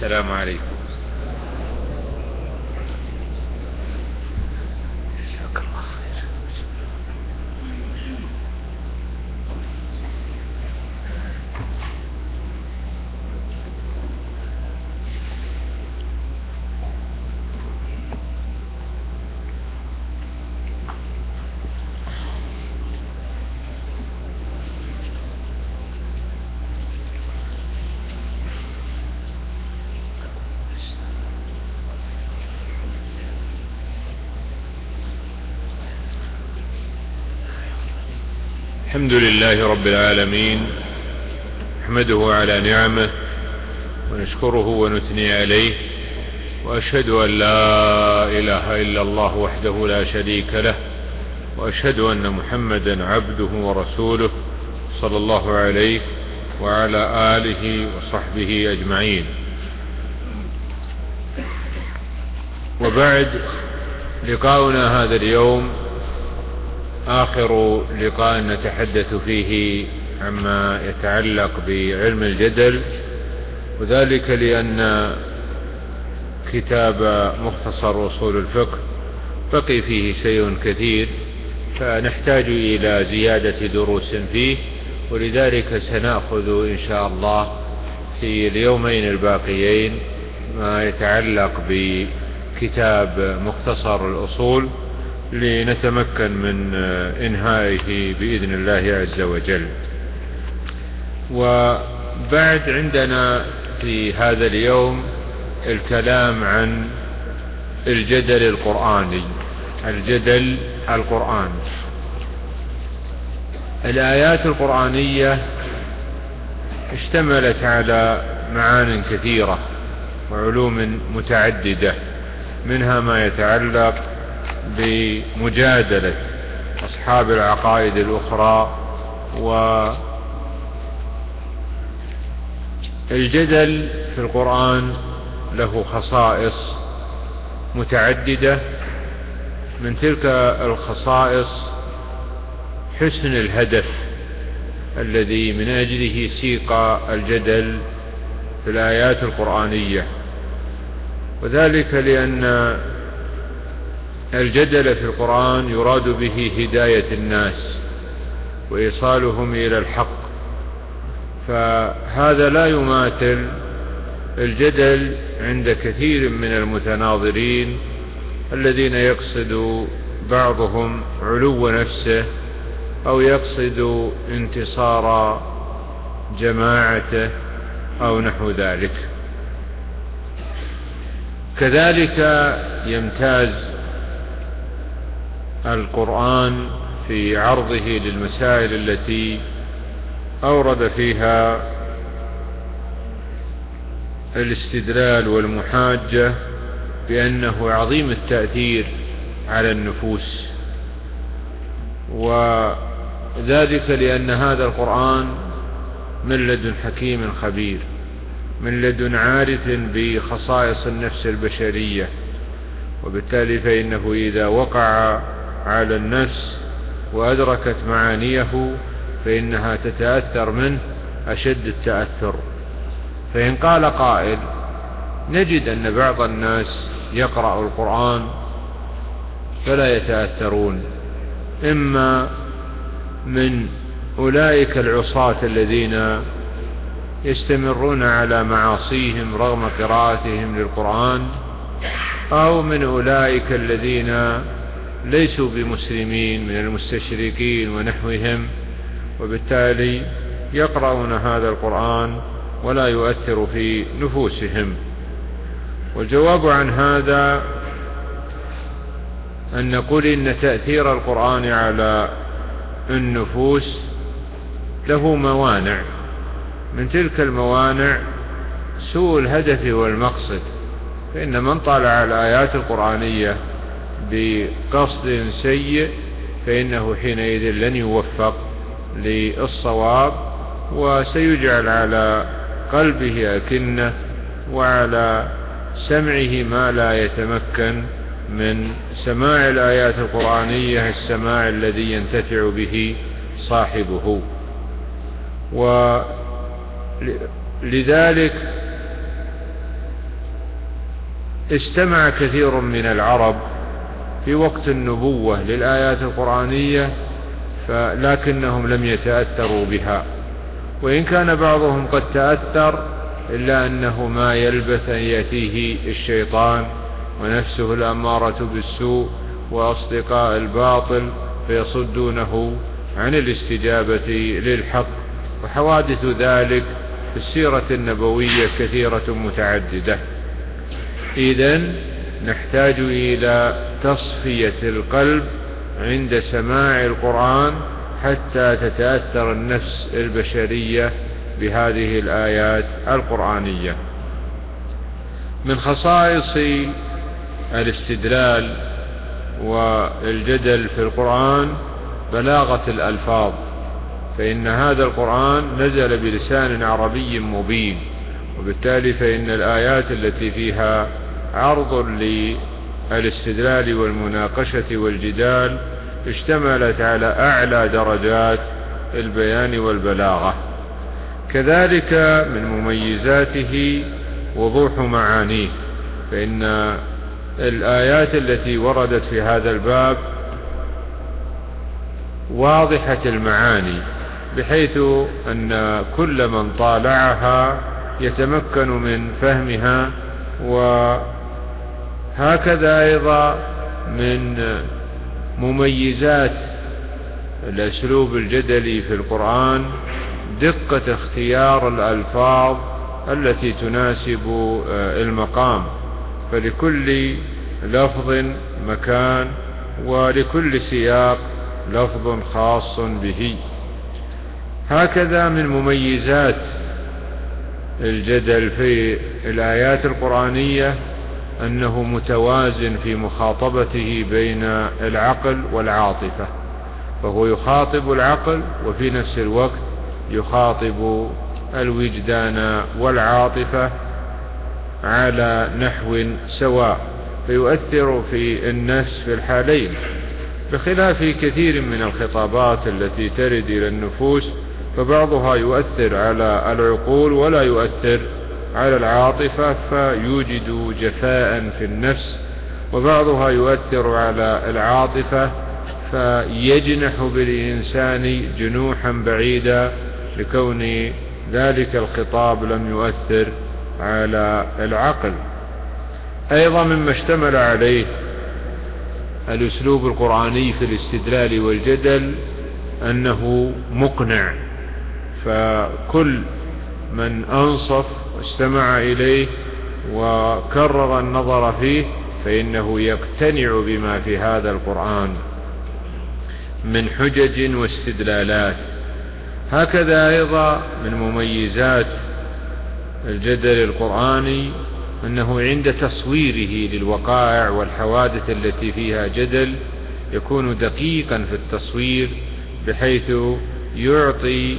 السلام عليكم. الحمد لله رب العالمين، نحمده على نعمه ونشكره ونثني عليه، وأشهد أن لا إله إلا الله وحده لا شريك له، وأشهد أن محمدا عبده ورسوله صلى الله عليه وعلى آله وصحبه أجمعين. وبعد، لقاؤنا هذا اليوم آخر لقاء نتحدث فيه عما يتعلق بعلم الجدل، وذلك لأن كتاب مختصر أصول الفقه بقي فيه شيء كثير، فنحتاج إلى زيادة دروس فيه، ولذلك سنأخذ إن شاء الله في اليومين الباقيين ما يتعلق بكتاب مختصر الأصول لنتمكن من إنهائه بإذن الله عز وجل. وبعد، عندنا في هذا اليوم الكلام عن الجدل القرآني. الجدل القرآني، الآيات القرآنية اشتملت على معان كثيرة وعلوم متعددة، منها ما يتعلق بمجادلة أصحاب العقائد الأخرى. والجدل في القرآن له خصائص متعددة، من تلك الخصائص حسن الهدف الذي من أجله سيق الجدل في الآيات القرآنية، وذلك لأن الجدل في القرآن يراد به هداية الناس وإيصالهم إلى الحق، فهذا لا يماثل الجدل عند كثير من المتناظرين الذين يقصد بعضهم علو نفسه أو يقصد انتصار جماعته أو نحو ذلك. كذلك يمتاز القرآن في عرضه للمسائل التي أورد فيها الاستدلال والمحاجة بأنه عظيم التأثير على النفوس، وذلك لأن هذا القرآن من لدن حكيم خبير، من لدن عارف بخصائص النفس البشرية، وبالتالي فإنه إذا وقع على النفس وأدركت معانيه فإنها تتأثر منه أشد التأثر. فإن قال قائل: نجد أن بعض الناس يقرأ القرآن فلا يتأثرون، إما من أولئك العصاة الذين يستمرون على معاصيهم رغم قراءتهم للقرآن، أو من أولئك الذين ليسوا بمسلمين من المستشركين ونحوهم، وبالتالي يقرؤون هذا القرآن ولا يؤثر في نفوسهم. والجواب عن هذا أن نقول إن تأثير القرآن على النفوس له موانع، من تلك الموانع سوء الهدف والمقصد، فإن من طالع الآيات القرآنية بقصد سيء فإنه حينئذ لن يوفق للصواب، وسيجعل على قلبه أكنة وعلى سمعه ما لا يتمكن من سماع الآيات القرآنية السماع الذي ينتفع به صاحبه. ولذلك استمع كثير من العرب في وقت النبوة للآيات القرآنية لكنهم لم يتأثروا بها، وإن كان بعضهم قد تأثر إلا أنه ما يلبث أن يأتيه الشيطان ونفسه الأمارة بالسوء وأصدقاء الباطل فيصدونه عن الاستجابة للحق. وحوادث ذلك في السيرة النبوية كثيرة متعددة. إذن نحتاج إلى تصفية القلب عند سماع القرآن حتى تتأثر النفس البشرية بهذه الآيات القرآنية. من خصائص الاستدلال والجدل في القرآن بلاغة الألفاظ، فإن هذا القرآن نزل بلسان عربي مبين، وبالتالي فإن الآيات التي فيها عرض للاستدلال والمناقشة والجدال اشتملت على أعلى درجات البيان والبلاغة. كذلك من مميزاته وضوح معانيه، فإن الآيات التي وردت في هذا الباب واضحة المعاني، بحيث أن كل من طالعها يتمكن من فهمها. وهكذا أيضا من مميزات الأسلوب الجدلي في القرآن دقة اختيار الألفاظ التي تناسب المقام، فلكل لفظ مكان ولكل سياق لفظ خاص به. هكذا من مميزات الجدل في الآيات القرآنية أنه متوازن في مخاطبته بين العقل والعاطفة، فهو يخاطب العقل وفي نفس الوقت يخاطب الوجدان والعاطفة على نحو سواء، فيؤثر في النفس في الحالين، بخلاف كثير من الخطابات التي ترد إلى النفوس، فبعضها يؤثر على العقول ولا يؤثر على العاطفة فيوجد جفاء في النفس، وبعضها يؤثر على العاطفة فيجنح بالإنسان جنوحا بعيدا لكون ذلك الخطاب لم يؤثر على العقل. أيضا مما اشتمل عليه الأسلوب القرآني في الاستدلال والجدل أنه مقنع، فكل من أنصف واستمع إليه وكرر النظر فيه فإنه يقتنع بما في هذا القرآن من حجج واستدلالات. هكذا أيضا من مميزات الجدل القرآني أنه عند تصويره للوقائع والحوادث التي فيها جدل يكون دقيقا في التصوير، بحيث يعطي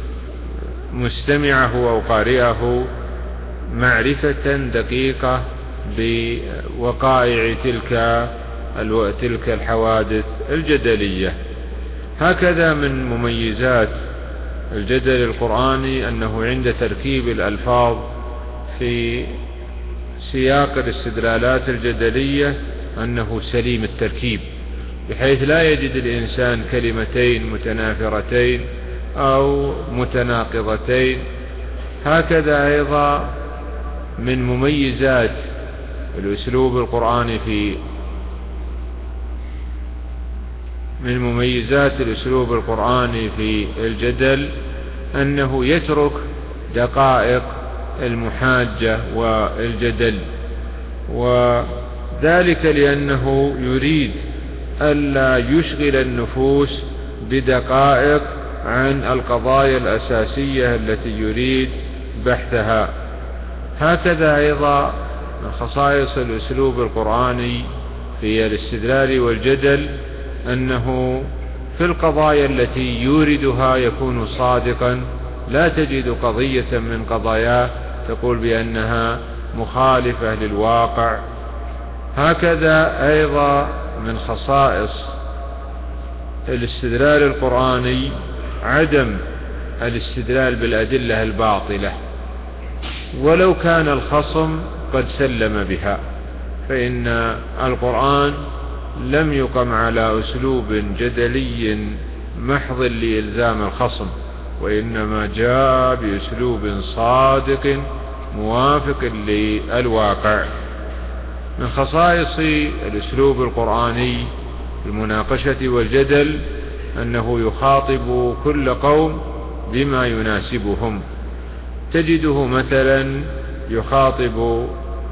مستمعه أو قارئه معرفة دقيقة بوقائع تلك الحوادث الجدلية. هكذا من مميزات الجدل القرآني أنه عند تركيب الألفاظ في سياق الاستدلالات الجدلية أنه سليم التركيب، بحيث لا يجد الإنسان كلمتين متنافرتين أو متناقضتين. هكذا أيضا من مميزات الأسلوب القرآني في الجدل أنه يترك دقائق المحاجة والجدل، وذلك لأنه يريد ألا يشغل النفوس بدقائق عن القضايا الأساسية التي يريد بحثها. هكذا أيضا من خصائص الأسلوب القرآني في الاستدلال والجدل أنه في القضايا التي يوردها يكون صادقا، لا تجد قضية من قضاياه تقول بأنها مخالفة للواقع. هكذا أيضا من خصائص الاستدلال القرآني عدم الاستدلال بالأدلة الباطلة ولو كان الخصم قد سلم بها، فإن القرآن لم يقم على أسلوب جدلي محض لإلزام الخصم، وإنما جاء بأسلوب صادق موافق للواقع. من خصائص الأسلوب القرآني في المناقشة والجدل أنه يخاطب كل قوم بما يناسبهم. تجده مثلا يخاطب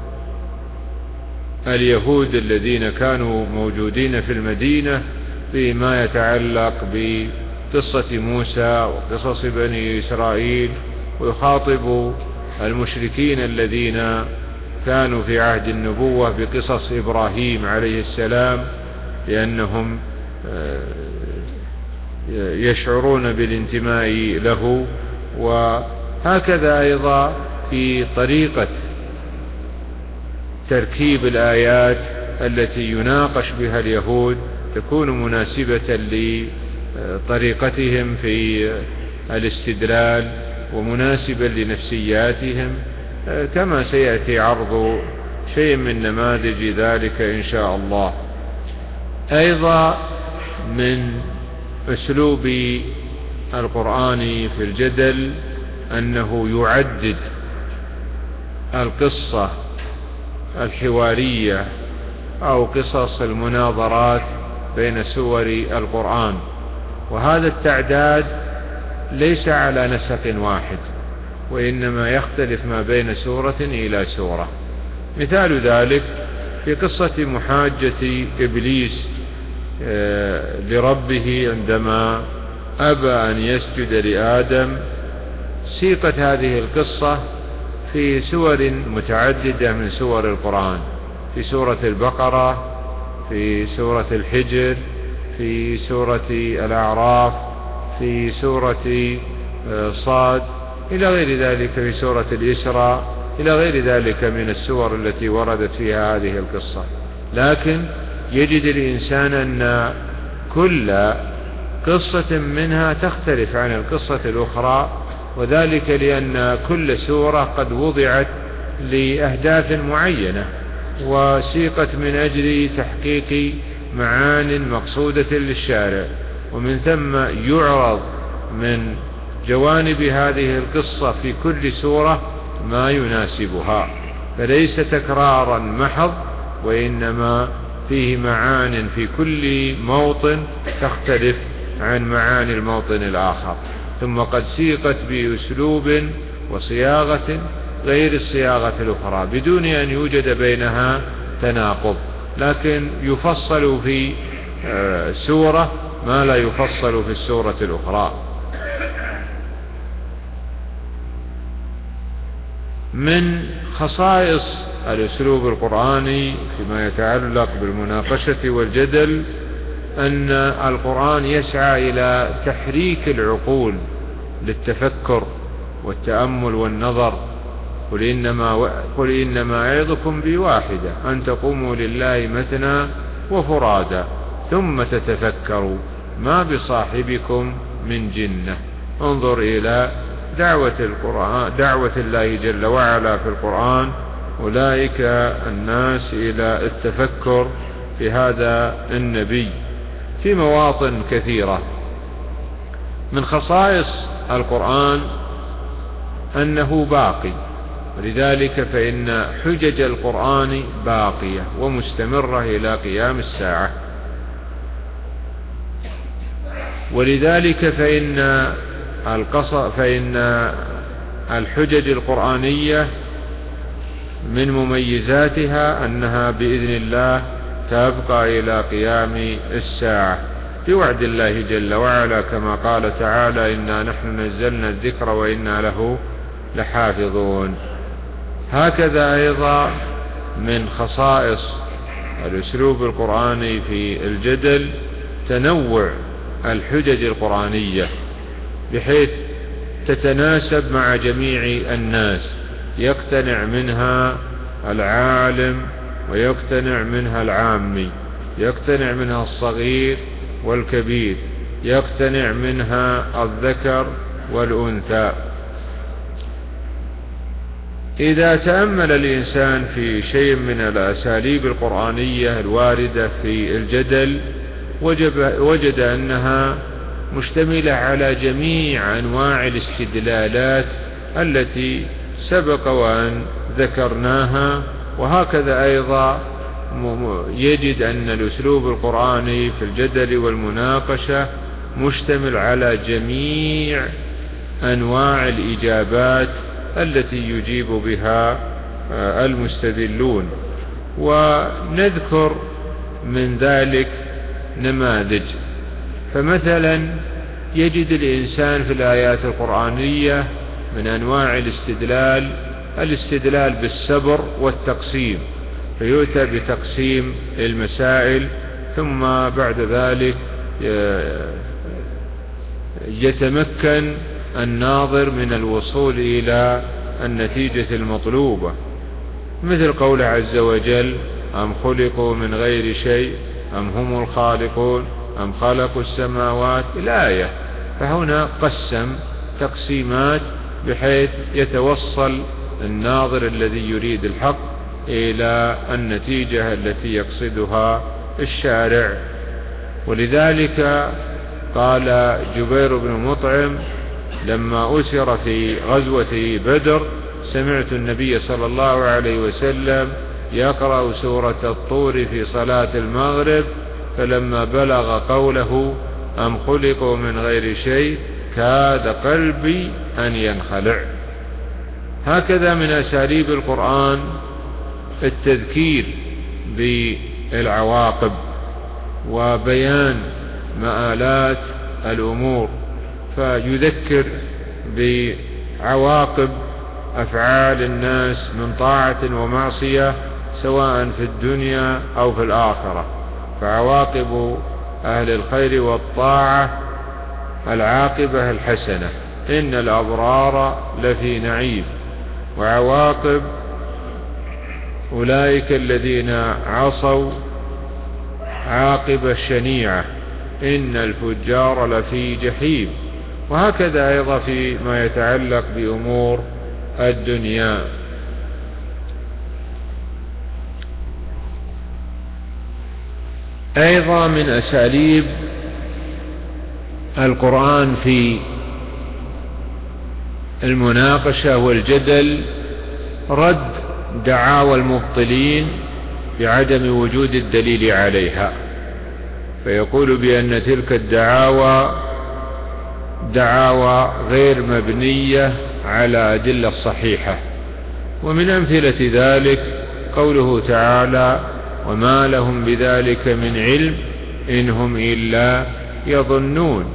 اليهود الذين كانوا موجودين في المدينة فيما يتعلق بقصة موسى وقصص بني إسرائيل، ويخاطب المشركين الذين كانوا في عهد النبوة بقصص إبراهيم عليه السلام، لأنهم يشعرون بالانتماء له. وهكذا أيضا في طريقة تركيب الآيات التي يناقش بها اليهود تكون مناسبة لطريقتهم في الاستدلال ومناسبا لنفسياتهم، كما سيأتي عرض شيء من نماذج ذلك إن شاء الله. أيضا من أسلوب القرآن في الجدل أنه يعدد القصة الحوارية أو قصص المناظرات بين سور القرآن، وهذا التعداد ليس على نسق واحد، وإنما يختلف ما بين سورة إلى سورة. مثال ذلك في قصة محاجة إبليس لربه عندما أبى أن يسجد لآدم. سيقت هذه القصة في سور متعددة من سور القرآن، في سورة البقرة، في سورة الحجر، في سورة الأعراف، في سورة صاد، إلى غير ذلك، في سورة الإسراء، إلى غير ذلك من السور التي وردت فيها هذه القصة. لكن يجد الإنسان أن كل قصة منها تختلف عن القصة الأخرى، وذلك لأن كل سورة قد وضعت لأهداف معينة وسيقت من أجل تحقيق معان مقصودة للشارع، ومن ثم يعرض من جوانب هذه القصة في كل سورة ما يناسبها، فليس تكرارا محض، وإنما فيه معان في كل موطن تختلف عن معاني الموطن الآخر، ثم قد سيقت بأسلوب وصياغة غير الصياغة الأخرى بدون أن يوجد بينها تناقض، لكن يفصل في سورة ما لا يفصل في السورة الأخرى. من خصائص الأسلوب القرآني فيما يتعلق بالمناقشة والجدل أن القرآن يسعى إلى تحريك العقول للتفكر والتأمل والنظر. قل إنما أعظكم بواحدة أن تقوموا لله مثنى وفرادا ثم تتفكروا ما بصاحبكم من جنة. انظر إلى دعوة الله جل وعلا في القرآن أولئك الناس إلى التفكر في هذا النبي في مواطن كثيرة. من خصائص القرآن أنه باقي، ولذلك فإن حجج القرآن باقية ومستمرة إلى قيام الساعة، ولذلك فإن الحجج القرآنية من مميزاتها أنها بإذن الله تبقى إلى قيام الساعة بوعد الله جل وعلا، كما قال تعالى إنا نحن نزلنا الذكر وإنا له لحافظون. هكذا أيضا من خصائص الأسلوب القرآني في الجدل تنوع الحجج القرآنية بحيث تتناسب مع جميع الناس، يقتنع منها العالم ويقتنع منها العامي، يقتنع منها الصغير والكبير، يقتنع منها الذكر والأنثى. إذا تأمل الإنسان في شيء من الأساليب القرآنية الواردة في الجدل وجد أنها مشتملة على جميع أنواع الاستدلالات التي سبق وأن ذكرناها. وهكذا أيضا يجد أن الأسلوب القرآني في الجدل والمناقشة مشتمل على جميع أنواع الإجابات التي يجيب بها المستدلون. ونذكر من ذلك نماذج. فمثلا يجد الإنسان في الآيات القرآنية من أنواع الاستدلال بالصبر والتقسيم، فيؤتى بتقسيم المسائل ثم بعد ذلك يتمكن الناظر من الوصول إلى النتيجة المطلوبة، مثل قول عز وجل: أم خلقوا من غير شيء أم هم الخالقون أم خلقوا السماوات، الآية. فهنا قسم تقسيمات بحيث يتوصل الناظر الذي يريد الحق إلى النتيجة التي يقصدها الشارع. ولذلك قال جبير بن مطعم لما أسر في غزوة بدر: سمعت النبي صلى الله عليه وسلم يقرأ سورة الطور في صلاة المغرب، فلما بلغ قوله أم خلقوا من غير شيء كاد قلبي أن ينخلع. هكذا من أساليب القرآن التذكير بالعواقب وبيان مآلات الأمور، فيذكر بعواقب أفعال الناس من طاعة ومعصية سواء في الدنيا أو في الآخرة. فعواقب أهل الخير والطاعة العاقبة الحسنة، إن الأبرار لفي نعيم. وعواقب أولئك الذين عصوا عاقبة الشنيعة، إن الفجار لفي جحيم. وهكذا أيضا فيما يتعلق بأمور الدنيا. أيضا من أساليب القرآن في المناقشة والجدل رد دعاوى المبطلين بعدم وجود الدليل عليها، فيقول بأن تلك الدعاوى دعاوى غير مبنية على أدلة صحيحة. ومن أمثلة ذلك قوله تعالى: وما لهم بذلك من علم إن هم إلا يظنون.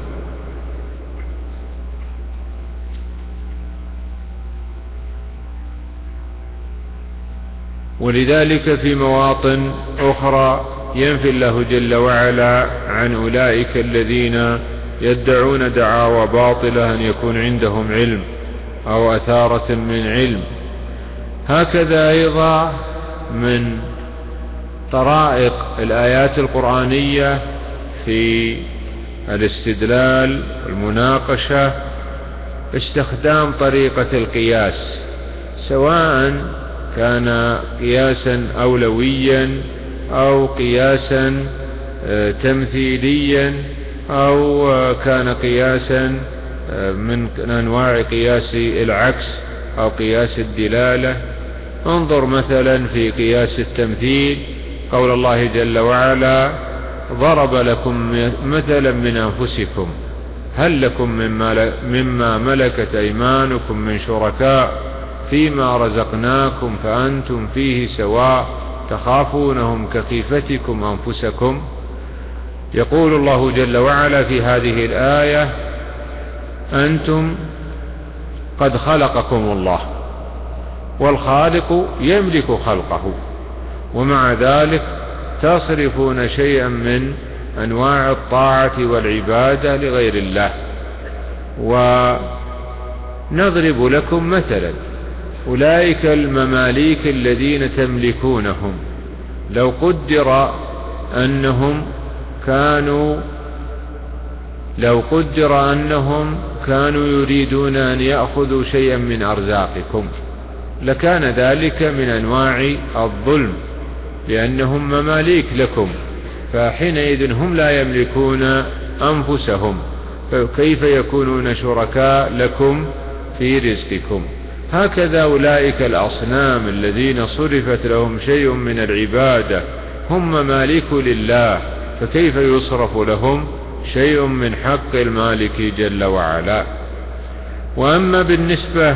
ولذلك في مواطن أخرى ينفي الله جل وعلا عن أولئك الذين يدعون دعاوى باطلة أن يكون عندهم علم أو أثارة من علم. هكذا أيضا من طرائق الآيات القرآنية في الاستدلال والمناقشة استخدام طريقة القياس، سواء كان قياسا أولويا أو قياسا تمثيليا أو كان قياسا من أنواع قياس العكس أو قياس الدلالة. انظر مثلا في قياس التمثيل قول الله جل وعلا: ضرب لكم مثلا من أنفسكم هل لكم مما ملكت أيمانكم من شركاء فيما رزقناكم فأنتم فيه سواء تخافونهم كخيفتكم أنفسكم. يقول الله جل وعلا في هذه الآية: أنتم قد خلقكم الله والخالق يملك خلقه، ومع ذلك تصرفون شيئا من أنواع الطاعة والعبادة لغير الله. ونضرب لكم مثلا: أولئك المماليك الذين تملكونهم لو قدر أنهم كانوا يريدون أن يأخذوا شيئا من أرزاقكم لكان ذلك من أنواع الظلم، لأنهم مماليك لكم، فحينئذ هم لا يملكون أنفسهم، فكيف يكونون شركاء لكم في رزقكم؟ هكذا أولئك الأصنام الذين صرفت لهم شيء من العبادة هم مماليك لله، فكيف يصرف لهم شيء من حق المالك جل وعلا؟ وأما بالنسبة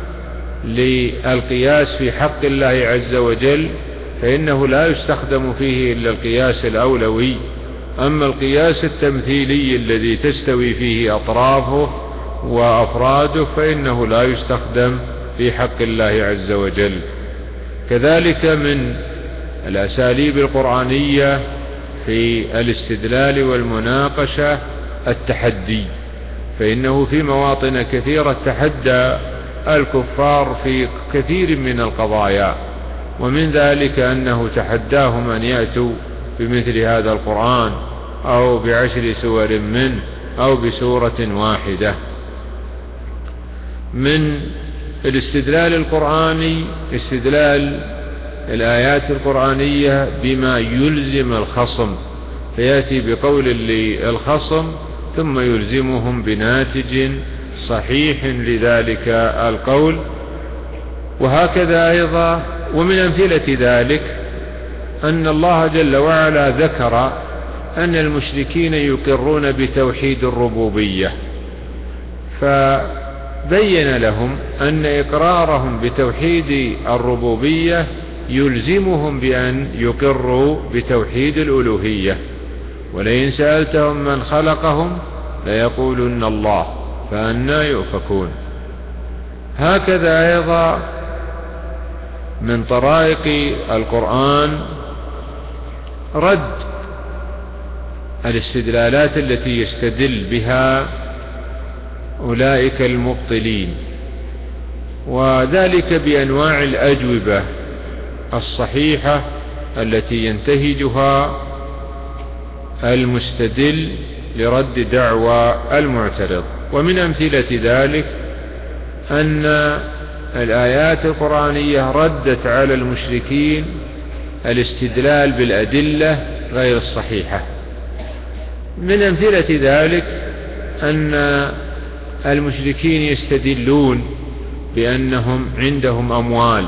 للقياس في حق الله عز وجل فإنه لا يستخدم فيه إلا القياس الأولوي. أما القياس التمثيلي الذي تستوي فيه أطرافه وأفراده فإنه لا يستخدم في حق الله عز وجل. كذلك من الأساليب القرآنية في الاستدلال والمناقشة التحدي، فإنه في مواطن كثيرة تحدى الكفار في كثير من القضايا، ومن ذلك أنه تحداهم أن يأتوا بمثل هذا القرآن أو ب10 سور منه أو بسورة واحدة. من الاستدلال القرآني استدلال الآيات القرآنية بما يلزم الخصم، فيأتي بقول للخصم ثم يلزمهم بناتج صحيح لذلك القول. وهكذا أيضا ومن أمثلة ذلك أن الله جل وعلا ذكر أن المشركين يقرون بتوحيد الربوبية، فبين لهم أن إقرارهم بتوحيد الربوبية يلزمهم بأن يقروا بتوحيد الألوهية، ولئن سألتهم من خلقهم ليقولن الله فأنى يؤفكون. هكذا أيضا من طرائق القرآن رد الاستدلالات التي يستدل بها أولئك المبطلين، وذلك بأنواع الأجوبة الصحيحة التي ينتهجها المستدل لرد دعوى المعترض. ومن أمثلة ذلك أن الآيات القرآنية ردت على المشركين الاستدلال بالأدلة غير الصحيحة. من أمثلة ذلك أن المشركين يستدلون بأنهم عندهم أموال،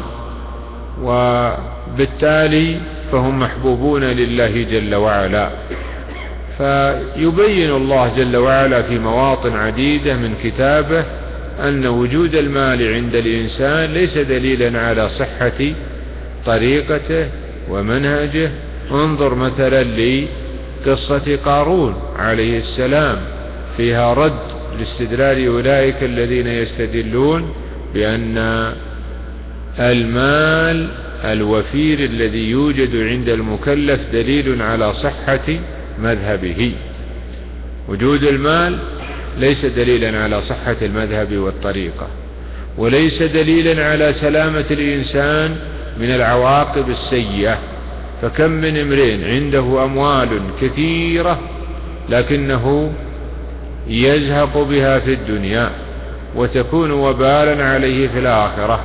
وبالتالي فهم محبوبون لله جل وعلا، فيبين الله جل وعلا في مواطن عديدة من كتابه أن وجود المال عند الإنسان ليس دليلا على صحة طريقته ومنهجه. انظر مثلا لقصة قارون عليه السلام، فيها رد لاستدلال أولئك الذين يستدلون بأن المال الوفير الذي يوجد عند المكلف دليل على صحة مذهبه. وجود المال ليس دليلا على صحة المذهب والطريقة، وليس دليلا على سلامة الإنسان من العواقب السيئة. فكم من امرئ عنده أموال كثيرة لكنه يزهق بها في الدنيا وتكون وبالا عليه في الآخرة.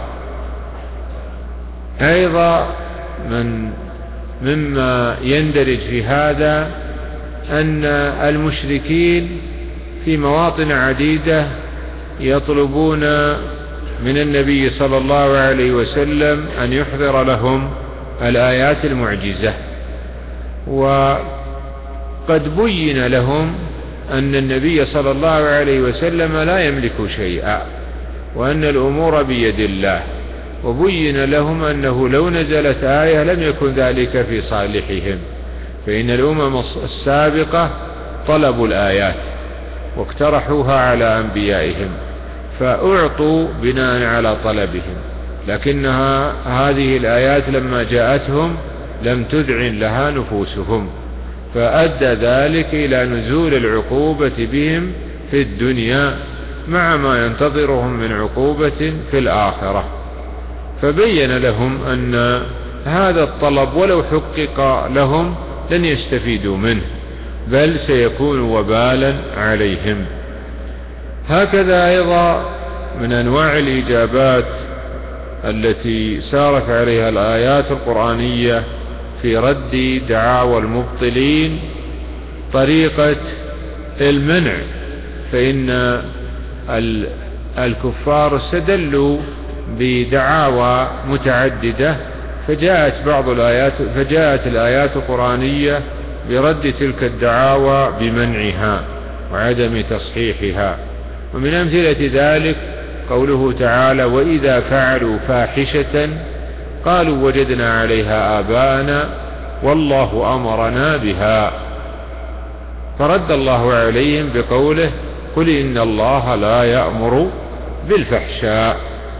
أيضا مما يندرج في هذا أن المشركين في مواطن عديدة يطلبون من النبي صلى الله عليه وسلم أن يحضر لهم الآيات المعجزة، وقد بين لهم أن النبي صلى الله عليه وسلم لا يملك شيئا وأن الأمور بيد الله، وبين لهم أنه لو نزلت آية لم يكن ذلك في صالحهم، فإن الأمم السابقة طلبوا الآيات واقترحوها على أنبيائهم فأعطوا بناء على طلبهم، لكنها هذه الآيات لما جاءتهم لم تذعن لها نفوسهم، فأدى ذلك إلى نزول العقوبة بهم في الدنيا مع ما ينتظرهم من عقوبة في الآخرة. فبين لهم أن هذا الطلب ولو حقق لهم لن يستفيدوا منه، بل سيكون وبالا عليهم. هكذا أيضا من أنواع الإجابات التي سارت عليها الآيات القرآنية في رد دعاوى المبطلين طريقة المنع، فإن الكفار استدلوا بدعاوى متعددة، فجاءت الآيات القرآنية برد تلك الدعاوى بمنعها وعدم تصحيحها. ومن أمثلة ذلك قوله تعالى: وإذا فعلوا فاحشة قالوا وجدنا عليها آباءنا والله أمرنا بها، فرد الله عليهم بقوله: قل إن الله لا يأمر بالفحشاء.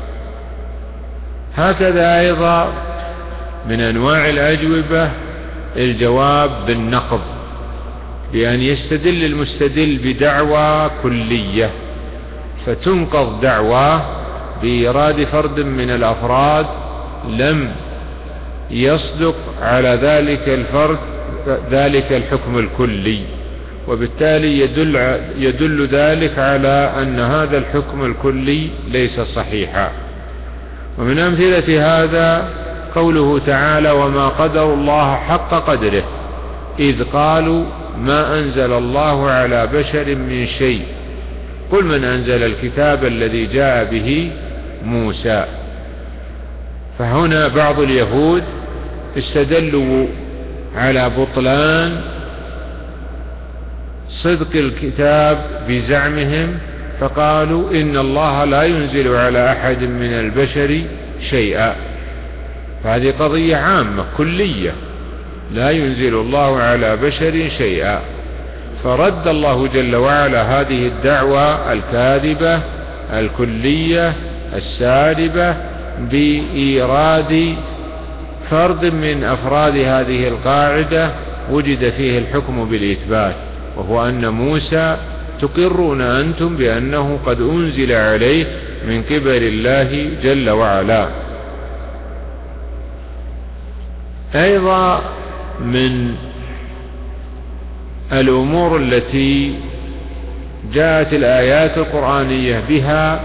هكذا أيضا من أنواع الأجوبة الجواب بالنقض، بأن يستدل المستدل بدعوى كلية فتنقض دعواه بإيراد فرد من الأفراد لم يصدق على ذلك الفرد ذلك الحكم الكلي، وبالتالي يدل ذلك على أن هذا الحكم الكلي ليس صحيحا. ومن أمثلة هذا قوله تعالى: وما قدر الله حق قدره إذ قالوا ما أنزل الله على بشر من شيء قل من أنزل الكتاب الذي جاء به موسى. فهنا بعض اليهود استدلوا على بطلان صدق الكتاب بزعمهم، فقالوا إن الله لا ينزل على أحد من البشر شيئا، فهذه قضية عامة كلية، لا ينزل الله على بشر شيئا. فرد الله جل وعلا هذه الدعوة الكاذبة الكلية السالبة بإيراد فرد من أفراد هذه القاعدة وجد فيه الحكم بالإثبات، وهو أن موسى تقرون أنتم بأنه قد أنزل عليه من قبل الله جل وعلا. أيضا من الأمور التي جاءت الآيات القرآنية بها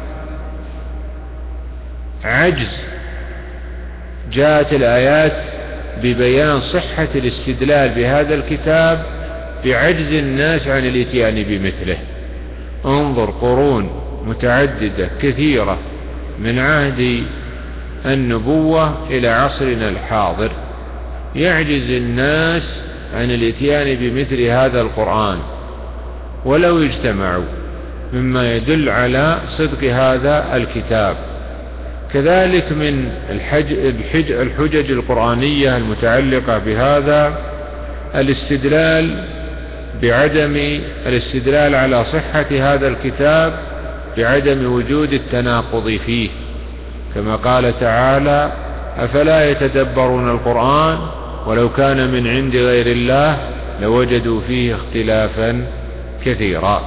عجز، جاءت الآيات ببيان صحة الاستدلال بهذا الكتاب بعجز الناس عن الاتيان بمثله. انظر قرون متعددة كثيرة من عهد النبوة إلى عصرنا الحاضر يعجز الناس عن الاتيان بمثل هذا القرآن ولو اجتمعوا، مما يدل على صدق هذا الكتاب. كذلك من الحجج القرآنية المتعلقة بهذا الاستدلال بعدم الاستدلال على صحة هذا الكتاب بعدم وجود التناقض فيه، كما قال تعالى: أفلا يتدبرون القرآن ولو كان من عند غير الله لوجدوا فيه اختلافا كثيرا.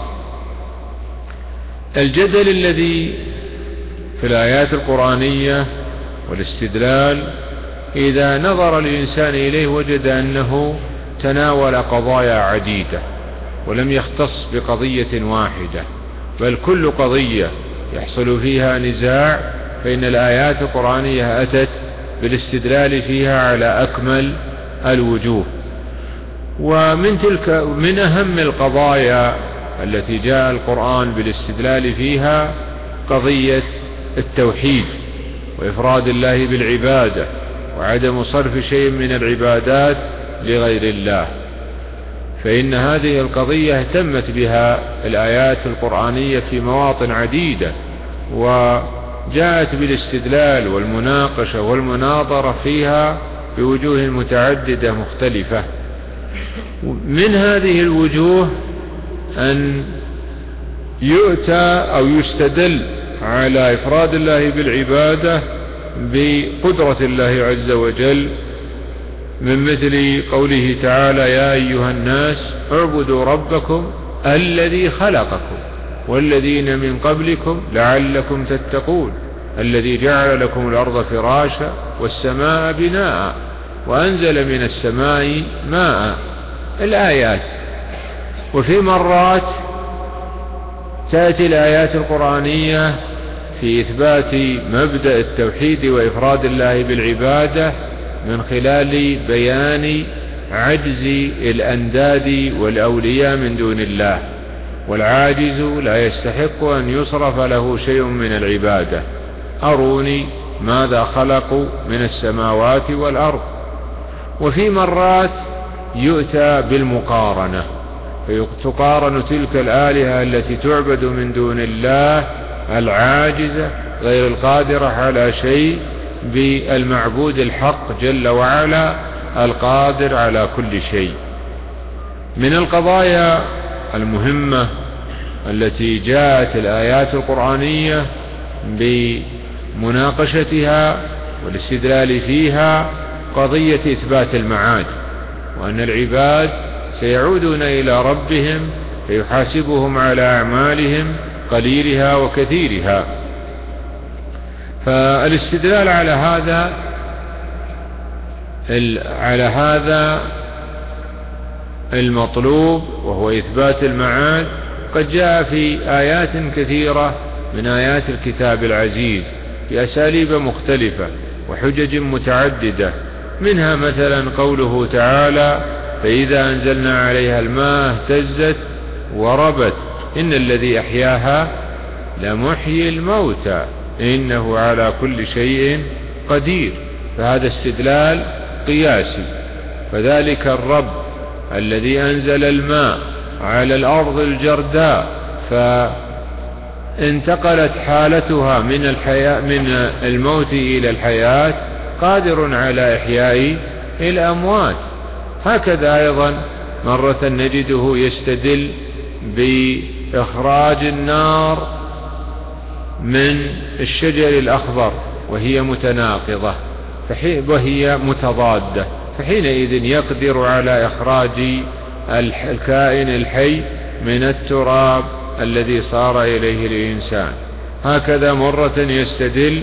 الجدل الذي في الآيات القرآنية والاستدلال إذا نظر الإنسان إليه وجد أنه تناول قضايا عديدة ولم يختص بقضية واحدة، بل كل قضية يحصل فيها نزاع فإن الآيات القرآنية أتت بالاستدلال فيها على أكمل الوجوه. من أهم القضايا التي جاء القرآن بالاستدلال فيها قضية التوحيد وإفراد الله بالعبادة وعدم صرف شيء من العبادات لغير الله، فإن هذه القضية اهتمت بها الآيات القرآنية في مواطن عديدة، وجاءت بالاستدلال والمناقشة والمناظرة فيها بوجوه متعددة مختلفة. من هذه الوجوه أن يؤتى أو يستدل على إفراد الله بالعبادة بقدرة الله عز وجل، من مثل قوله تعالى: يا أيها الناس اعبدوا ربكم الذي خلقكم والذين من قبلكم لعلكم تتقون الذي جعل لكم الأرض فراشا والسماء بناء وأنزل من السماء ماء. الآيات. وفي مرات تأتي الآيات القرآنية في إثبات مبدأ التوحيد وإفراد الله بالعبادة من خلال بيان عجز الأنداد والأولياء من دون الله، والعاجز لا يستحق أن يصرف له شيء من العبادة. أروني ماذا خلقوا من السماوات والأرض. وفي مرات يؤتى بالمقارنة، فتقارن تلك الآلهة التي تعبد من دون الله العاجزة غير القادرة على شيء بالمعبود الحق جل وعلا القادر على كل شيء. من القضايا المهمة التي جاءت الآيات القرآنية بمناقشتها والاستدلال فيها قضية إثبات المعاد، وأن العباد سيعودون إلى ربهم فيحاسبهم على أعمالهم قليلها وكثيرها. فالاستدلال على هذا المطلوب وهو إثبات المعاد قد جاء في آيات كثيرة من آيات الكتاب العزيز بأساليب مختلفة وحجج متعددة، منها مثلا قوله تعالى: فإذا أنزلنا عليها الماء اهتزت وربت إن الذي أحياها لمحيي الموتى إنه على كل شيء قدير. فهذا استدلال قياسي. فذلك الرب الذي أنزل الماء على الأرض الجرداء فانتقلت حالتها من الموت إلى الحياة قادر على إحياء الأموات. هكذا أيضا مرة نجده يستدل بإخراج النار من الشجر الأخضر وهي متناقضة وهي متضادة، فحينئذ يقدر على إخراج الكائن الحي من التراب الذي صار إليه الإنسان. هكذا مرة يستدل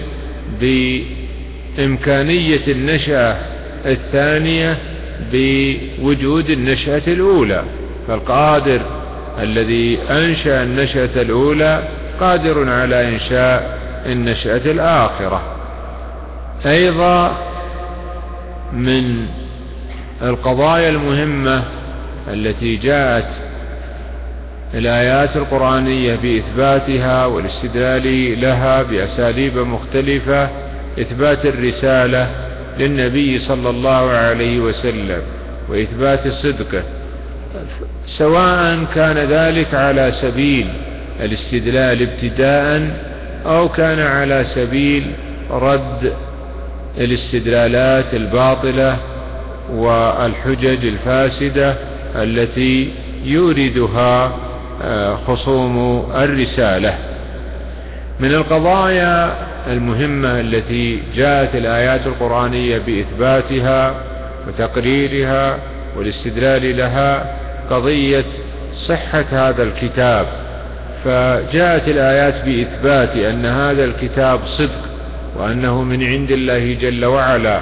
بإمكانية النشأة الثانية بوجود النشأة الأولى، فالقادر الذي أنشأ النشأة الأولى قادر على إنشاء النشأة الآخرة. أيضا من القضايا المهمة التي جاءت الآيات القرآنية بإثباتها والاستدلال لها بأساليب مختلفة إثبات الرسالة للنبي صلى الله عليه وسلم وإثبات صدقه، سواء كان ذلك على سبيل الاستدلال ابتداء أو كان على سبيل رد الاستدلالات الباطلة والحجج الفاسدة التي يوردها خصوم الرسالة. من القضايا المهمة التي جاءت الآيات القرآنية بإثباتها وتقريرها والاستدلال لها قضية صحة هذا الكتاب، فجاءت الآيات بإثبات أن هذا الكتاب صدق وأنه من عند الله جل وعلا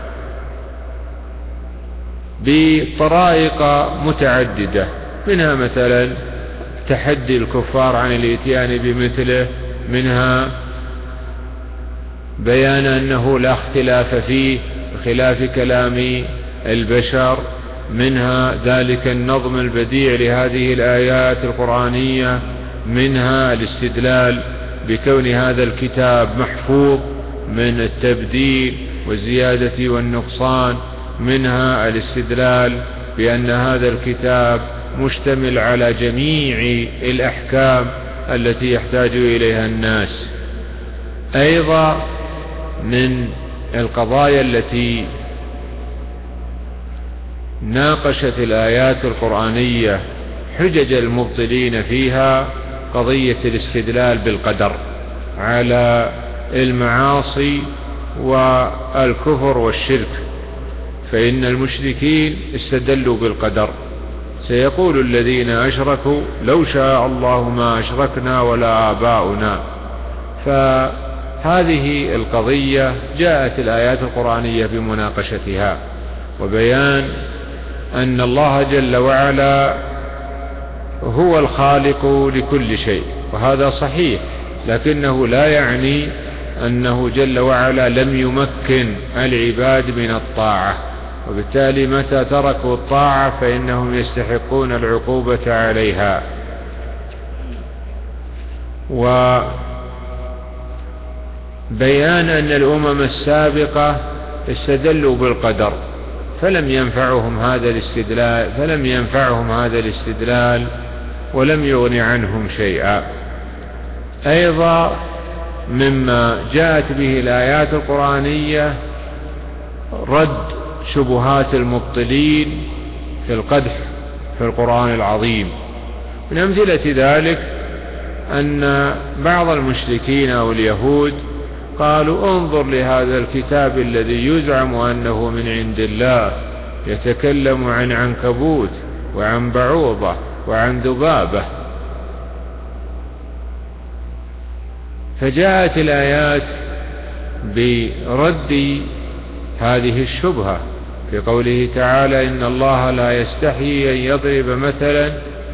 بطرائق متعددة، منها مثلا تحدي الكفار عن الاتيان بمثله، منها بيان أنه لا اختلاف فيه بخلاف كلام البشر، منها ذلك النظم البديع لهذه الآيات القرآنية، منها الاستدلال بكون هذا الكتاب محفوظ من التبديل والزيادة والنقصان، منها الاستدلال بأن هذا الكتاب مشتمل على جميع الأحكام التي يحتاج إليها الناس. أيضا من القضايا التي ناقشت الآيات القرآنية حجج المبطلين فيها قضية الاستدلال بالقدر على المعاصي والكفر والشرك، فإن المشركين استدلوا بالقدر. سيقول الذين أشركوا لو شاء الله ما أشركنا ولا آباؤنا. فهذه القضية جاءت الآيات القرآنية بمناقشتها وبيان أن الله جل وعلا هو الخالق لكل شيء، وهذا صحيح، لكنه لا يعني أنه جل وعلا لم يمكن العباد من الطاعة، وبالتالي متى تركوا الطاعة فإنهم يستحقون العقوبة عليها. وبيان أن الأمم السابقة استدلوا بالقدر فلم ينفعهم هذا الاستدلال ولم يغن عنهم شيئا. أيضا مما جاءت به الآيات القرآنية رد شبهات المبطلين في القدح في القرآن العظيم. من أمثلة ذلك أن بعض المشركين أو اليهود قالوا انظر لهذا الكتاب الذي يزعم أنه من عند الله يتكلم عن عنكبوت وعن بعوضة وعن ذبابة. فجاءت الآيات برد هذه الشبهة في قوله تعالى إن الله لا يستحيي أن يضرب مثلا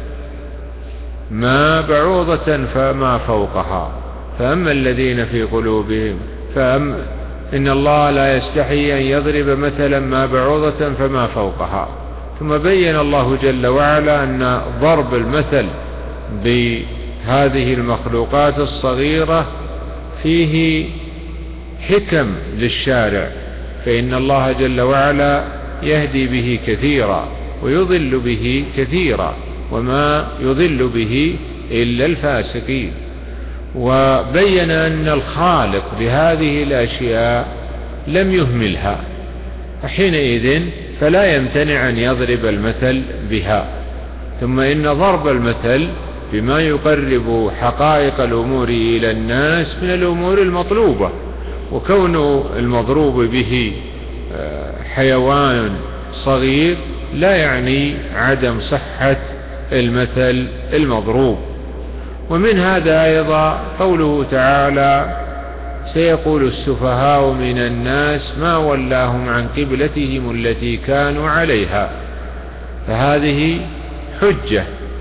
ما بعوضة فما فوقها فأما الذين في قلوبهم إن الله لا يستحيي أن يضرب مثلا ما بعوضة فما فوقها. ثم بين الله جل وعلا أن ضرب المثل بهذه المخلوقات الصغيرة فيه حكم للشارع، فإن الله جل وعلا يهدي به كثيرا ويضل به كثيرا وما يضل به إلا الفاسقين. وبين أن الخالق لهذه الأشياء لم يهملها، حينئذ فلا يمتنع أن يضرب المثل بها. ثم إن ضرب المثل بما يقرب حقائق الأمور إلى الناس من الأمور المطلوبة، وكون المضروب به حيوان صغير لا يعني عدم صحة المثل المضروب. ومن هذا أيضا قوله تعالى سيقول السفهاء من الناس ما ولاهم عن قبلتهم التي كانوا عليها. فهذه حجة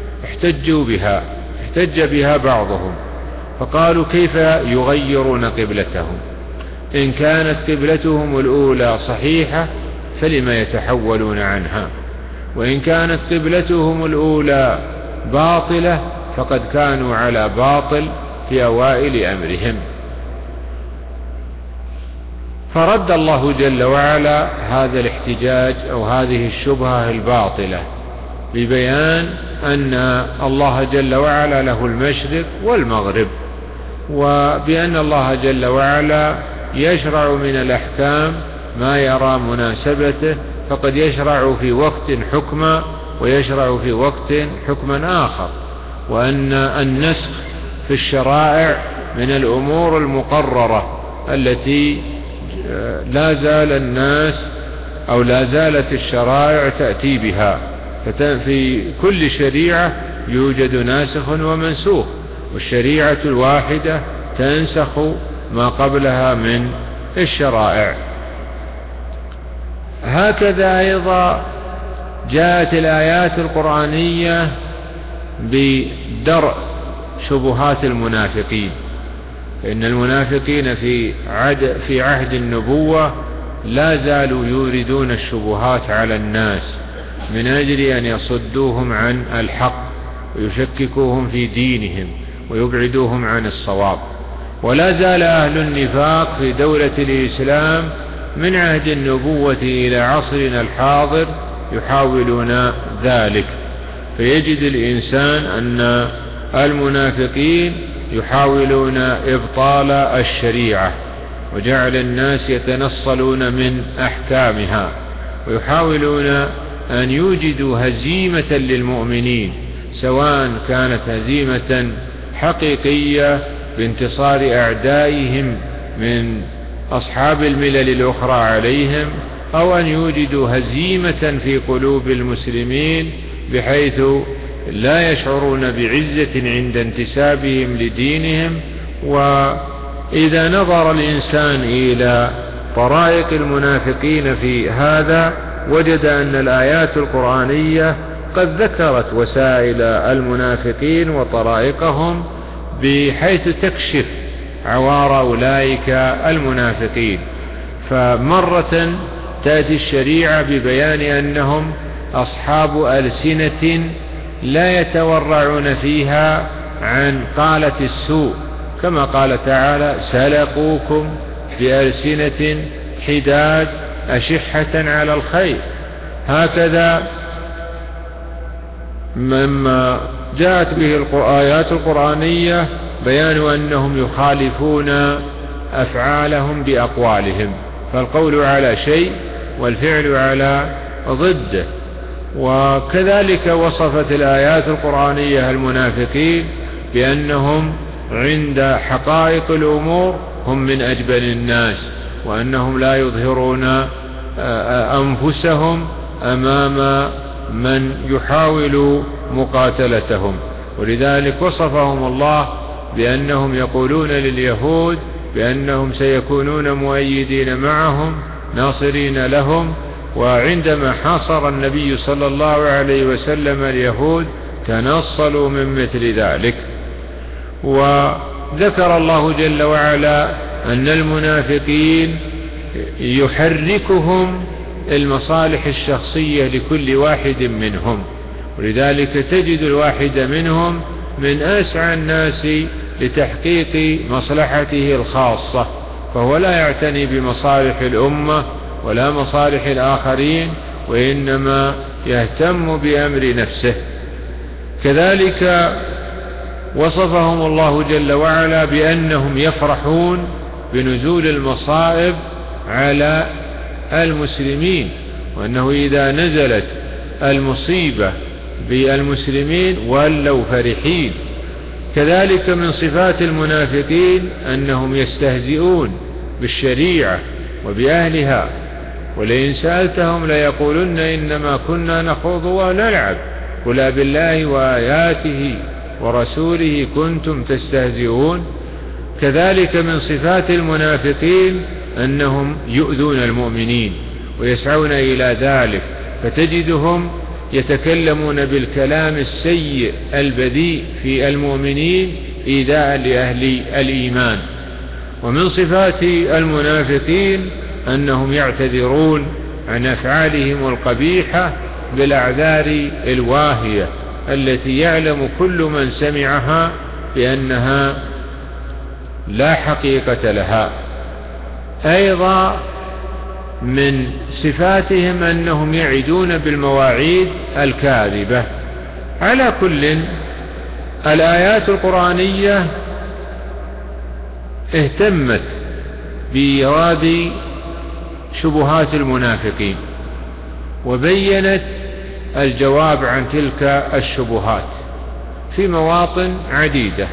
احتج بها بعضهم فقالوا كيف يغيرون قبلتهم إن كانت قبلتهم الأولى صحيحة فلما يتحولون عنها، وإن كانت قبلتهم الأولى باطلة فقد كانوا على باطل في أوائل أمرهم. فرد الله جل وعلا هذا الاحتجاج أو هذه الشبهة الباطلة ببيان أن الله جل وعلا له المشرق والمغرب، وبأن الله جل وعلا يشرع من الأحكام ما يرى مناسبته، فقد يشرع في وقت حكما ويشرع في وقت حكما آخر، وأن النسخ في الشرائع من الأمور المقررة التي لا زال الناس أو لا زالت الشرائع تأتي بها. في كل شريعة يوجد ناسخ ومنسوخ، والشريعة الواحدة تنسخ ما قبلها من الشرائع. هكذا أيضا جاءت الآيات القرآنية بدرء شبهات المنافقين، فإن المنافقين في عهد النبوة لا زالوا يوردون الشبهات على الناس من أجل أن يصدوهم عن الحق ويشككوهم في دينهم ويبعدوهم عن الصواب. ولا زال أهل النفاق في دولة الإسلام من عهد النبوة إلى عصرنا الحاضر يحاولون ذلك. فيجد الإنسان أن المنافقين يحاولون إبطال الشريعة وجعل الناس يتنصلون من أحكامها، ويحاولون أن يوجدوا هزيمة للمؤمنين، سواء كانت هزيمة حقيقية بانتصار أعدائهم من أصحاب الملل الأخرى عليهم، أو أن يوجدوا هزيمة في قلوب المسلمين بحيث لا يشعرون بعزة عند انتسابهم لدينهم. وإذا نظر الإنسان إلى طرائق المنافقين في هذا وجد أن الآيات القرآنية قد ذكرت وسائل المنافقين وطرائقهم بحيث تكشف عوار أولئك المنافقين. فمرة تأتي الشريعة ببيان أنهم أصحاب ألسنة لا يتورعون فيها عن قالة السوء، كما قال تعالى: سلقوكم بألسنة حداد أشحة على الخير. هكذا مما جاءت به الآيات القرآنية بيان أنهم يخالفون أفعالهم بأقوالهم، فالقول على شيء والفعل على ضده. وكذلك وصفت الآيات القرآنية المنافقين بأنهم عند حقائق الأمور هم من أجبن الناس، وأنهم لا يظهرون أنفسهم أمام من يحاول مقاتلتهم. ولذلك وصفهم الله بأنهم يقولون لليهود بأنهم سيكونون مؤيدين معهم ناصرين لهم، وعندما حاصر النبي صلى الله عليه وسلم اليهود تنصلوا من مثل ذلك. وذكر الله جل وعلا أن المنافقين يحركهم المصالح الشخصية لكل واحد منهم، ولذلك تجد الواحد منهم من أسعى الناس لتحقيق مصلحته الخاصة، فهو لا يعتني بمصالح الأمة ولا مصالح الآخرين، وإنما يهتم بأمر نفسه. كذلك وصفهم الله جل وعلا بأنهم يفرحون بنزول المصائب على المسلمين، وأنه إذا نزلت المصيبة بالمسلمين ولوا فرحين. كذلك من صفات المنافقين أنهم يستهزئون بالشريعة وبأهلها، ولئن سألتهم ليقولن إنما كنا نخوض ونلعب قل بالله وآياته ورسوله كنتم تستهزئون. كذلك من صفات المنافقين أنهم يؤذون المؤمنين ويسعون إلى ذلك، فتجدهم يتكلمون بالكلام السيء البذيء في المؤمنين إيذاء لأهل الإيمان. ومن صفات المنافقين أنهم يعتذرون عن أفعالهم القبيحة بالأعذار الواهية التي يعلم كل من سمعها بأنها لا حقيقة لها. أيضا من صفاتهم أنهم يعدون بالمواعيد الكاذبة. على كل، الآيات القرآنية اهتمت بإيراد شبهات المنافقين وبينت الجواب عن تلك الشبهات في مواطن عديدة،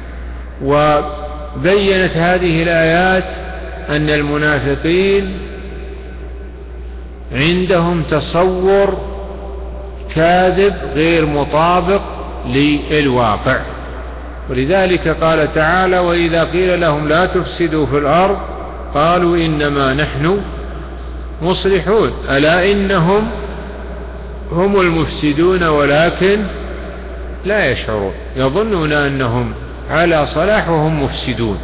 وبينت هذه الآيات أن المنافقين عندهم تصور كاذب غير مطابق للواقع. ولذلك قال تعالى: وإذا قيل لهم لا تفسدوا في الأرض قالوا إنما نحن مصلحون ألا إنهم هم المفسدون ولكن لا يشعرون، يظنون أنهم على صلاح وهم مفسدون.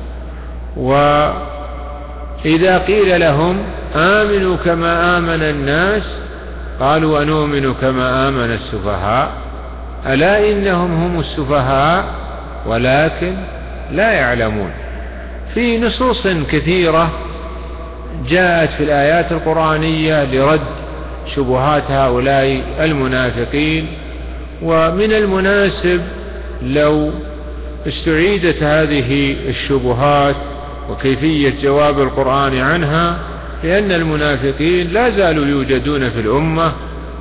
وإذا قيل لهم آمنوا كما آمن الناس قالوا أنؤمن كما آمن السفهاء ألا إنهم هم السفهاء ولكن لا يعلمون. في نصوص كثيرة جاءت في الآيات القرآنية لرد شبهات هؤلاء المنافقين، ومن المناسب لو استعيدت هذه الشبهات وكيفية جواب القرآن عنها، لأن المنافقين لا زالوا يوجدون في الأمة،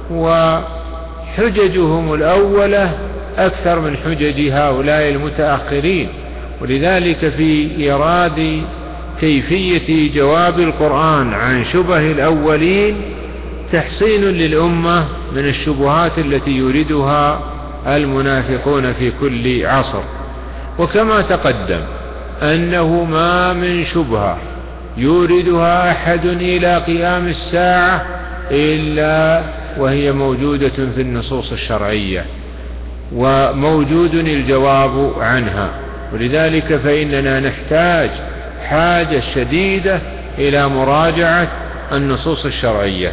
وحججهم الأولى أكثر من حجج هؤلاء المتأخرين. ولذلك في إيراد كيفية جواب القرآن عن شبه الأولين تحصين للأمة من الشبهات التي يريدها المنافقون في كل عصر. وكما تقدم أنه ما من شبهة يوردها أحد إلى قيام الساعة إلا وهي موجودة في النصوص الشرعية، وموجود الجواب عنها. ولذلك فإننا نحتاج حاجة شديدة إلى مراجعة النصوص الشرعية.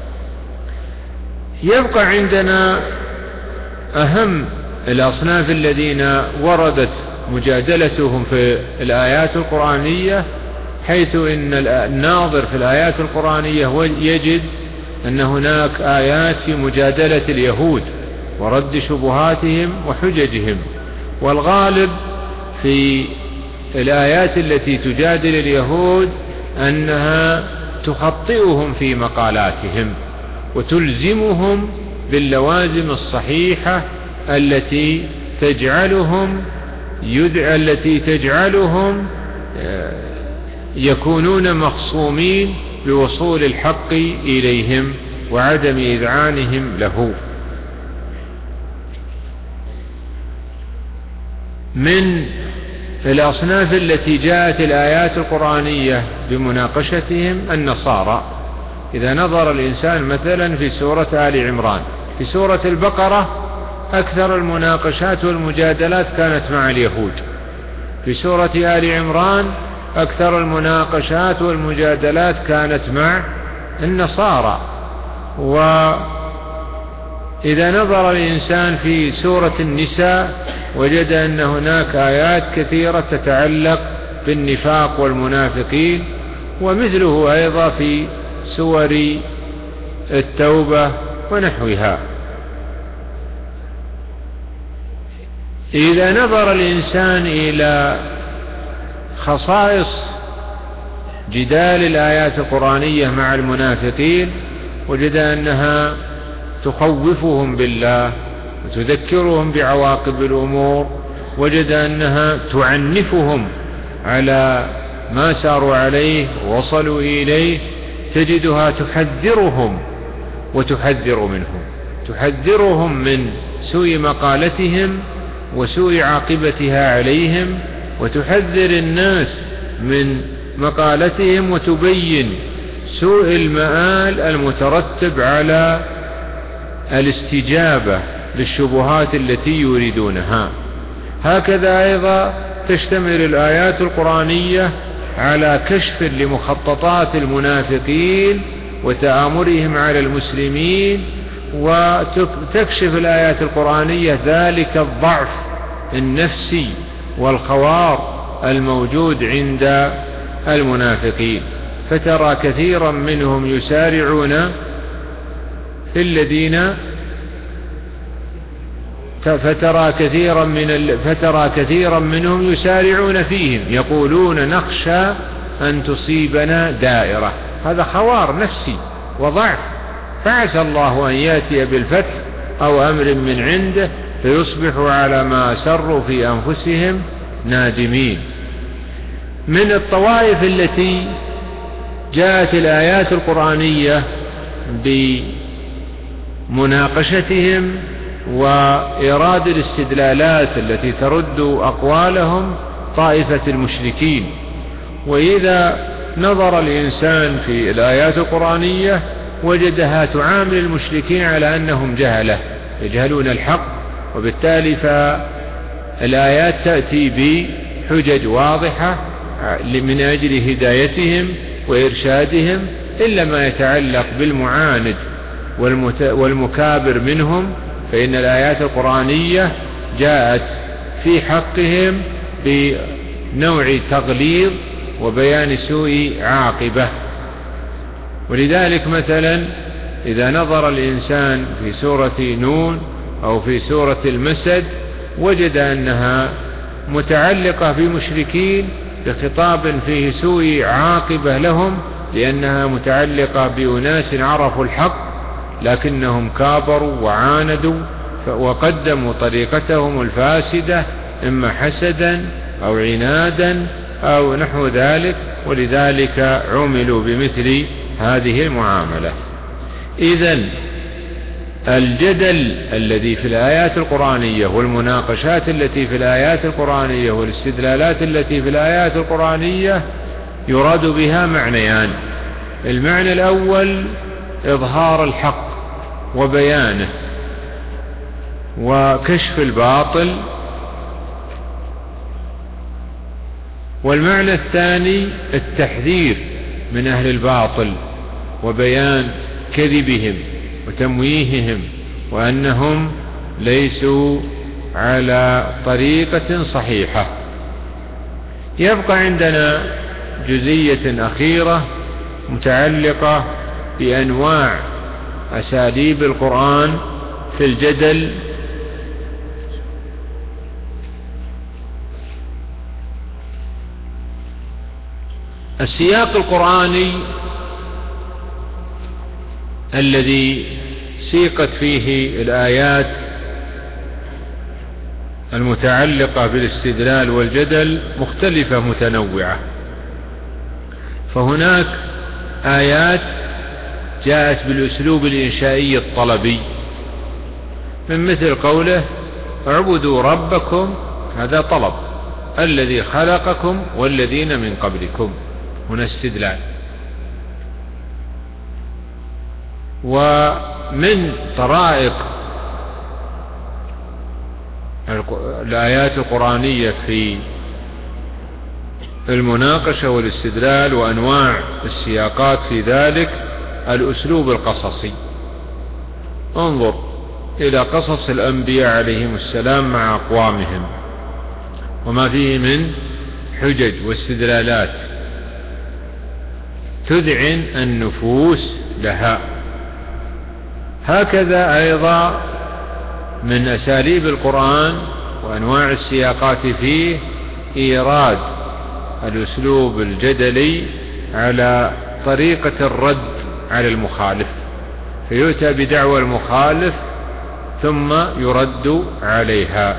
يبقى عندنا أهم الأصناف الذين وردت مجادلتهم في الآيات القرآنية، حيث إن الناظر في الآيات القرآنية يجد أن هناك آيات في مجادلة اليهود ورد شبهاتهم وحججهم، والغالب في الآيات التي تجادل اليهود أنها تخطئهم في مقالاتهم وتلزمهم باللوازم الصحيحة التي تجعلهم يكونون مخصومين بوصول الحق إليهم وعدم إذعانهم له. من الأصناف التي جاءت الآيات القرآنية بمناقشتهم النصارى. إذا نظر الإنسان مثلا في سورة آل عمران، في سورة البقرة أكثر المناقشات والمجادلات كانت مع اليهود، في سورة آل عمران أكثر المناقشات والمجادلات كانت مع النصارى. وإذا نظر الإنسان في سورة النساء وجد أن هناك آيات كثيرة تتعلق بالنفاق والمنافقين، ومثله أيضا في سور التوبة ونحوها. إذا نظر الإنسان إلى خصائص جدال الآيات القرآنية مع المنافقين وجد أنها تخوفهم بالله وتذكرهم بعواقب الأمور، وجد أنها تعنفهم على ما ساروا عليه ووصلوا إليه، تجدها تحذرهم وتحذر منهم، تحذرهم من سوء مقالتهم وسوء عاقبتها عليهم، وتحذر الناس من مقالتهم وتبين سوء المآل المترتب على الاستجابة للشبهات التي يريدونها. هكذا أيضا تشتمل الآيات القرآنية على كشف لمخططات المنافقين وتآمرهم على المسلمين، وتكشف الآيات القرآنية ذلك الضعف النفسي والخوار الموجود عند المنافقين. فترى كثيرا منهم يسارعون في الذين فترى كثيرا منهم يسارعون فيهم يقولون نخشى أن تصيبنا دائرة. هذا خوار نفسي وضعف، فعسى الله أن يأتي بالفتح أو أمر من عنده فيصبحوا على ما أسروا في أنفسهم نادمين. من الطوائف التي جاءت الآيات القرآنية بمناقشتهم وإيراد الاستدلالات التي ترد أقوالهم طائفة المشركين. وإذا نظر الإنسان في الآيات القرآنية وجدها تعامل المشركين على أنهم جهلة يجهلون الحق، وبالتالي فالآيات تأتي بحجج واضحة من أجل هدايتهم وإرشادهم، إلا ما يتعلق بالمعاند والمكابر منهم فإن الآيات القرآنية جاءت في حقهم بنوع تغليظ وبيان سوء عاقبة. ولذلك مثلا إذا نظر الإنسان في سورة نون أو في سورة المسد وجد أنها متعلقة بمشركين بخطاب فيه سوء عاقبة لهم، لأنها متعلقة بأناس عرفوا الحق لكنهم كابروا وعاندوا وقدموا طريقتهم الفاسدة إما حسدا أو عنادا أو نحو ذلك، ولذلك عملوا بمثل هذه المعاملة. إذن الجدل الذي في الآيات القرآنية والمناقشات التي في الآيات القرآنية والاستدلالات التي في الآيات القرآنية يراد بها معنيان. المعنى الأول إظهار الحق وبيانه، وكشف الباطل. والمعنى الثاني التحذير من أهل الباطل وبيان كذبهم وتمويههم وأنهم ليسوا على طريقة صحيحة. يبقى عندنا جزئية أخيرة متعلقة بأنواع أساليب القرآن في الجدل. السياق القرآني الذي سيقت فيه الآيات المتعلقة بالاستدلال والجدل مختلفة متنوعة. فهناك آيات جاءت بالأسلوب الإنشائي الطلبي، من مثل قوله اعبدوا ربكم، هذا طلب، الذي خلقكم والذين من قبلكم، هنا استدلال. ومن طرائق الآيات القرآنية في المناقشة والاستدلال وأنواع السياقات في ذلك الأسلوب القصصي. انظر إلى قصص الأنبياء عليهم السلام مع أقوامهم وما فيه من حجج واستدلالات تذعن النفوس لها. هكذا أيضا من أساليب القرآن وأنواع السياقات فيه إيراد الأسلوب الجدلي على طريقة الرد على المخالف، فيؤتى بدعوى المخالف ثم يرد عليها.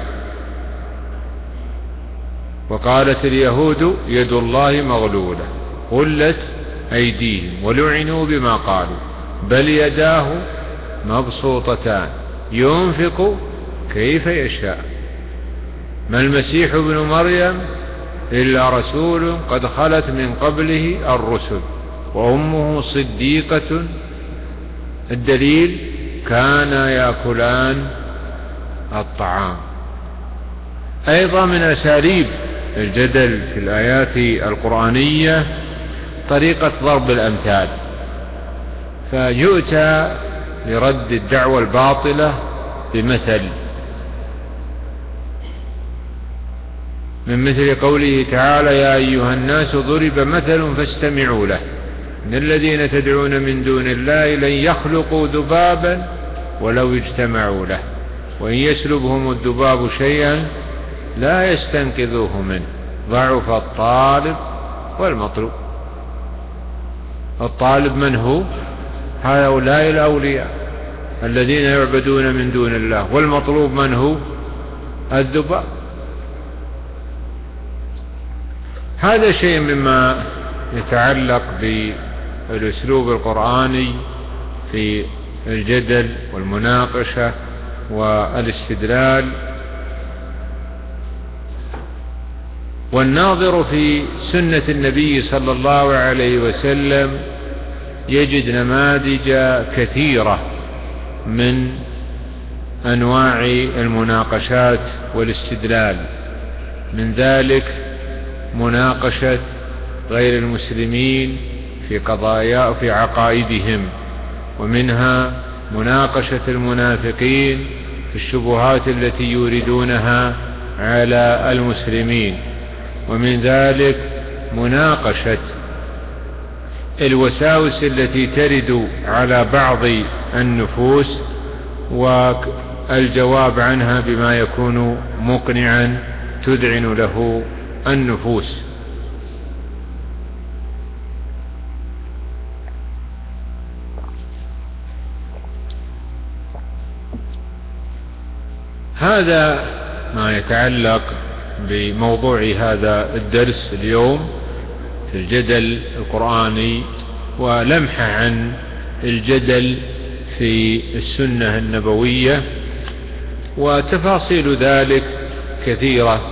وقالت اليهود يد الله مغلولة غلت أيديهم ولعنوا بما قالوا بل يداه مبسوطتان ينفق كيف يشاء ما المسيح ابن مريم إلا رسول قد خلت من قبله الرسل وأمه صديقة. الدليل كانا يأكلان الطعام. أيضا من أساليب الجدل في الآيات القرآنية طريقة ضرب الأمثال، فيؤتى لرد الدعوة الباطلة بمثل، من مثل قوله تعالى يا أيها الناس ضرب مثل فاستمعوا له إن الذين تدعون من دون الله لن يخلقوا ذبابا ولو اجتمعوا له وإن يسلبهم الذباب شيئا لا يستنقذوه منه ضعف الطالب والمطلوب. الطالب من هو؟ هؤلاء الأولياء الذين يعبدون من دون الله، والمطلوب من هو؟ الذباب. هذا شيء مما يتعلق بالأسلوب القرآني في الجدل والمناقشة والاستدلال. والناظر في سنة النبي صلى الله عليه وسلم يجد نماذج كثيرة من أنواع المناقشات والاستدلال، من ذلك مناقشة غير المسلمين في قضايا في عقائدهم، ومنها مناقشة المنافقين في الشبهات التي يوردونها على المسلمين، ومن ذلك مناقشة الوساوس التي ترد على بعض النفوس والجواب عنها بما يكون مقنعا تذعن له النفوس. هذا ما يتعلق بموضوع هذا الدرس اليوم في الجدل القرآني، ولمحة عن الجدل في السنة النبوية، وتفاصيل ذلك كثيرة،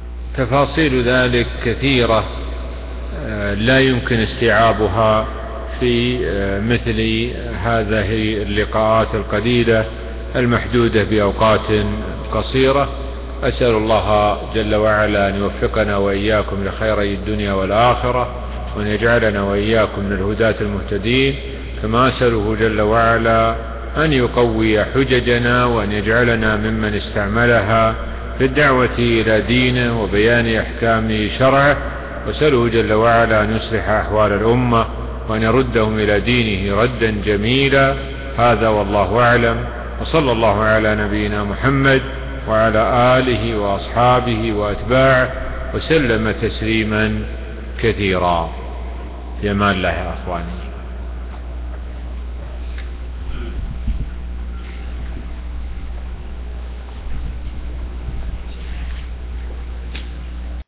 تفاصيل ذلك كثيرة لا يمكن استيعابها في مثل هذه اللقاءات القليلة المحدودة بأوقات قصيرة. أسأل الله جل وعلا أن يوفقنا وإياكم لخيري الدنيا والآخرة، وأن يجعلنا وإياكم من الهداة المهتدين. كما أسأله جل وعلا أن يقوي حججنا، وأن يجعلنا ممن استعملها في الدعوة إلى دينه وبيان أحكام شرعه. وأسأله جل وعلا أن يصلح أحوال الأمة، وأن يردهم إلى دينه ردا جميلا. هذا والله أعلم، وصلى الله على نبينا محمد وعلى آله وأصحابه وأتباعه وسلم تسليما كثيرا. في أمان الله يا أخواني.